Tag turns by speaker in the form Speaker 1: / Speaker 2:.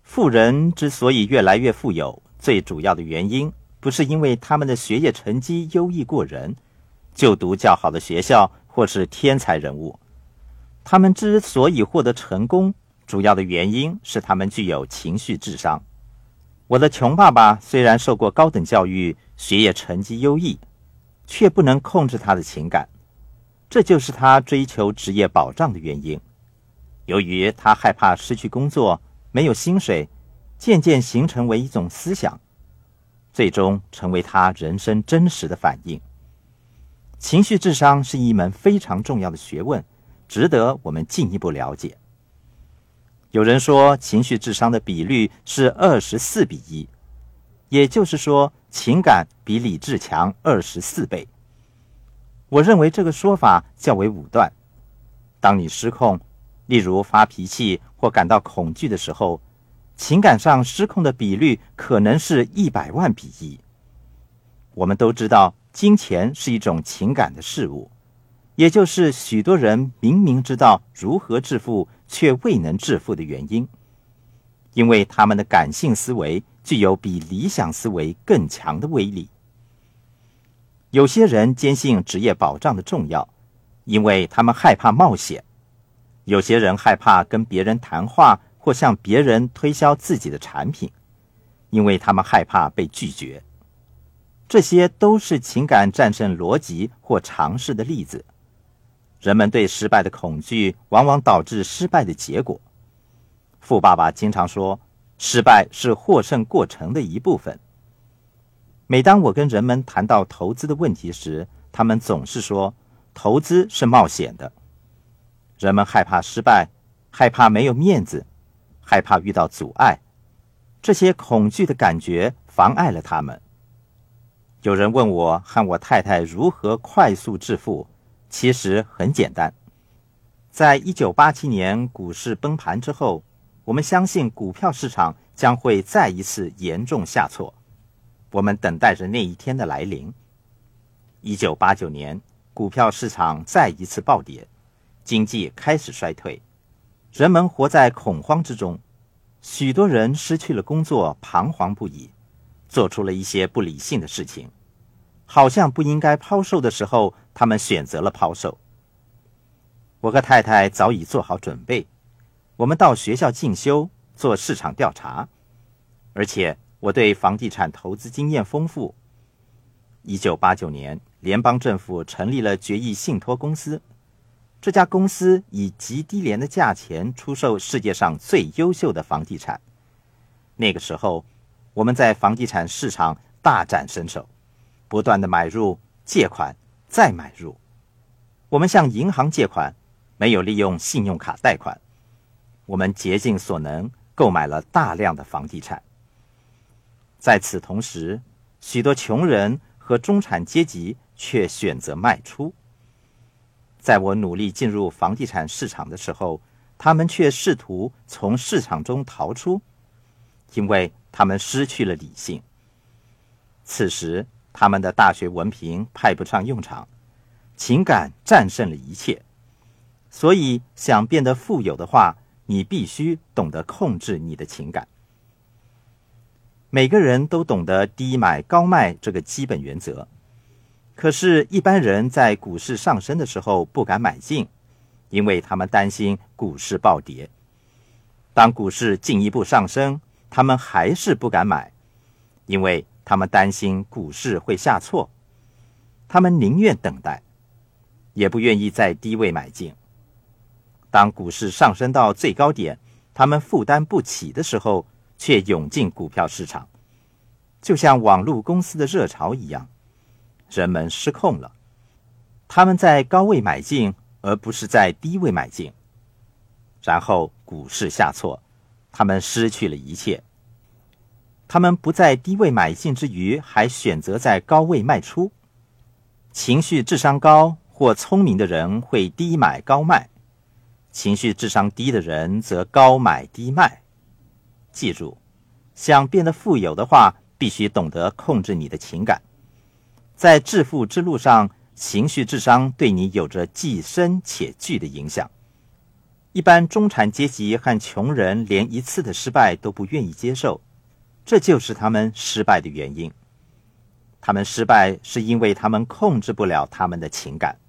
Speaker 1: 富人之所以越来越富有，最主要的原因不是因为他们的学业成绩优异过人，就读较好的学校或是天才人物。他们之所以获得成功，主要的原因是他们具有情绪智商。我的穷爸爸虽然受过高等教育，学业成绩优异，却不能控制他的情感，这就是他追求职业保障的原因。由于他害怕失去工作，没有薪水，渐渐形成为一种思想，最终成为他人生真实的反应。情绪智商是一门非常重要的学问，值得我们进一步了解。有人说情绪智商的比率是24:1，也就是说情感比理智强24倍。我认为这个说法较为武断。当你失控，例如发脾气或感到恐惧的时候，情感上失控的比率可能是100万比1。我们都知道金钱是一种情感的事物，也就是许多人明明知道如何致富却未能致富的原因，因为他们的感性思维具有比理想思维更强的威力。有些人坚信职业保障的重要，因为他们害怕冒险；有些人害怕跟别人谈话或向别人推销自己的产品，因为他们害怕被拒绝。这些都是情感战胜逻辑或常识的例子。人们对失败的恐惧往往导致失败的结果。富爸爸经常说，失败是获胜过程的一部分。每当我跟人们谈到投资的问题时，他们总是说，投资是冒险的。人们害怕失败，害怕没有面子，害怕遇到阻碍，这些恐惧的感觉妨碍了他们。有人问我和我太太如何快速致富，其实很简单。在1987年股市崩盘之后，我们相信股票市场将会再一次严重下挫。我们等待着那一天的来临。1989年，股票市场再一次暴跌，经济开始衰退，人们活在恐慌之中，许多人失去了工作，彷徨不已，做出了一些不理性的事情，好像不应该抛售的时候，他们选择了抛售。我和太太早已做好准备，我们到学校进修，做市场调查，而且我对房地产投资经验丰富。1989年，联邦政府成立了决议信托公司，这家公司以极低廉的价钱出售世界上最优秀的房地产。那个时候，我们在房地产市场大展身手，不断的买入、借款、再买入。我们向银行借款，没有利用信用卡贷款。我们竭尽所能购买了大量的房地产。在此同时，许多穷人和中产阶级却选择卖出。在我努力进入房地产市场的时候，他们却试图从市场中逃出，因为他们失去了理性。此时，他们的大学文凭派不上用场，情感战胜了一切。所以，想变得富有的话，你必须懂得控制你的情感。每个人都懂得低买高卖这个基本原则，可是一般人在股市上升的时候不敢买进，因为他们担心股市暴跌。当股市进一步上升，他们还是不敢买，因为他们担心股市会下挫。他们宁愿等待，也不愿意在低位买进。当股市上升到最高点，他们负担不起的时候，却涌进股票市场，就像网络公司的热潮一样，人们失控了。他们在高位买进，而不是在低位买进。然后股市下挫，他们失去了一切。他们不在低位买进之余，还选择在高位卖出。情绪智商高或聪明的人会低买高卖，情绪智商低的人则高买低卖。记住，想变得富有的话，必须懂得控制你的情感。在致富之路上，情绪智商对你有着既深且巨的影响。 一般中产阶级和穷人连一次的失败都不愿意接受，这就是他们失败的原因。他们失败是因为他们控制不了他们的情感。